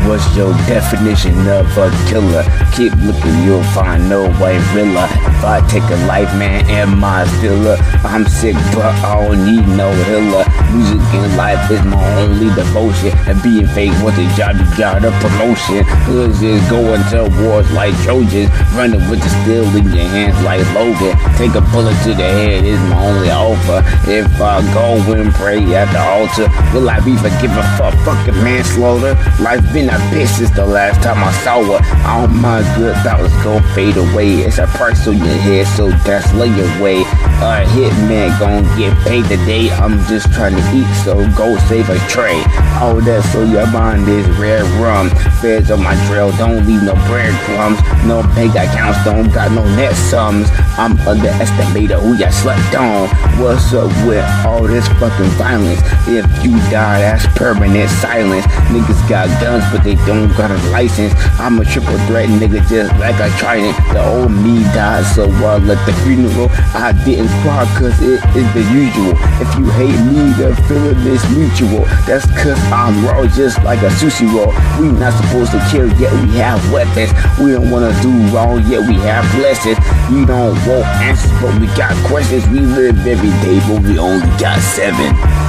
what's your definition of a killer? Keep looking, you'll find no white villa. If I take a life, man, am I still up? I'm sick, but I don't need no healer. Music in life is my only devotion, and being fake was a job, you got a promotion. Hoods is going to wars like Trojans, running with the steel in your hands like Logan. Take a bullet to the head is my only offer. If I go and pray at the altar, will I be forgiven for fucking manslaughter? Life been a bitch since the last time I saw her. All my good thoughts gon' fade away. It's a price on your head, so that's lay away. A hitman gon' get paid today. I'm just trying to eat, so go save a tray. All that so your mind is red rum. Feds on my trail, don't leave no breadcrumbs. No bank accounts, don't got no net sums. I'm underestimated who ya slept on. What's up with all this fucking violence? If you die, that's permanent silence. Niggas got guns, but they don't got a license. I'm a triple threat nigga, just like a trident. The old me died, so I let the funeral. I didn't cry, cause it is the usual. If you hate me, the feeling is mutual. That's cause I'm raw, just like a sushi roll. We not supposed to kill, yet we have weapons. We don't wanna do wrong, yet we have blessings. We don't want answers, but we got questions. We live every day, but we only got 7.